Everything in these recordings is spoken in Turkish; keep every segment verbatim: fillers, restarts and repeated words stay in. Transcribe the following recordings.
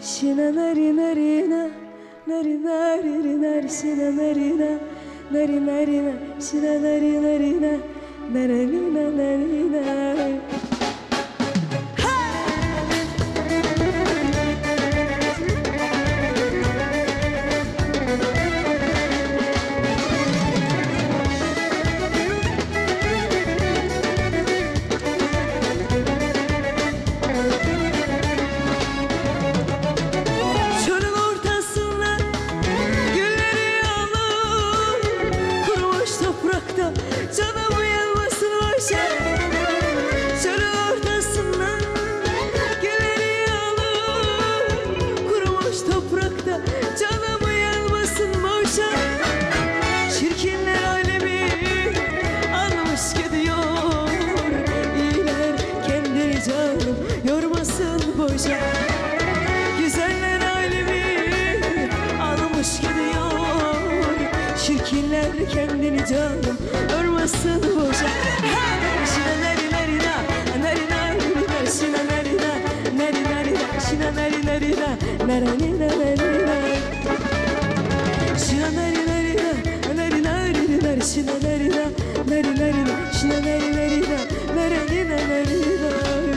Şina nari nari na, nari nari nari, şina nari na, nari nari na, şina nari nari na, nari na nari na. Canımı yanmasın boşa, çölün ortasından gülleri alır. Kurumuş toprakta canımı yanmasın boşa. Çirkinler alemi almış gidiyor. İyiler kendini canım yormasın boşa. Güzeller alemi almış gidiyor. Çirkinler kendini canım yormasın boşa. Şina nari nari na, nari nari na, şina nari na, nari nari na, şina nari nari na, nari na nari na. Şina nari nari na, nari nari na, şina nari na, nari nari na, şina nari nari na, nari na nari na.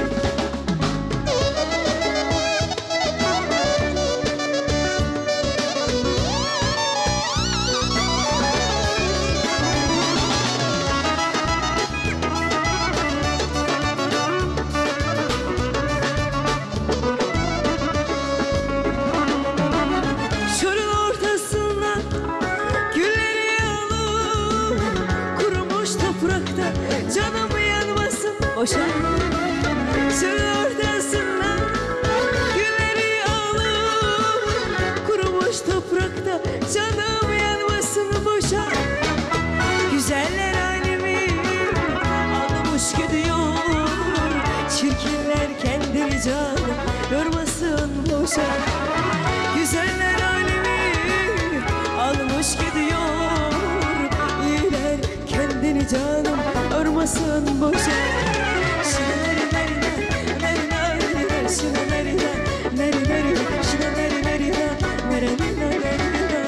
Canımı yanmasın boşa. Çölün ortasından gülleri alır. Kurumuş toprakta canım yanmasın boşa. Güzeller alemi almış gidiyor. Çirkinler kendini canım yormasın boşa. Güzeller alemi almış gidiyor. İyiler kendini canım yormasın boşa. Şina nari nari na, nari nari na, şina nari na, nari nari na, şina nari nari na, nari na nari na.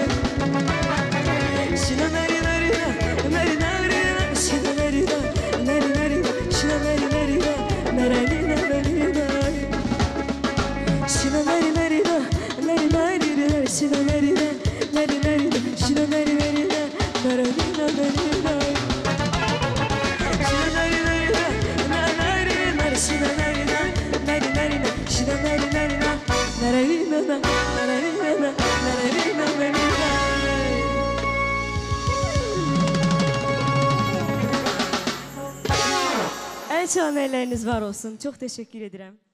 Şina nari nari na, nari nari na, şina nari na, nari nari na, şina nari nari na, nari na nari na. Şina nari nari na, nari nari na, şina nari na, nari nari na, şina nari nari na, nari na nari na. En çok elleriniz var olsun. Çok teşekkür ederim.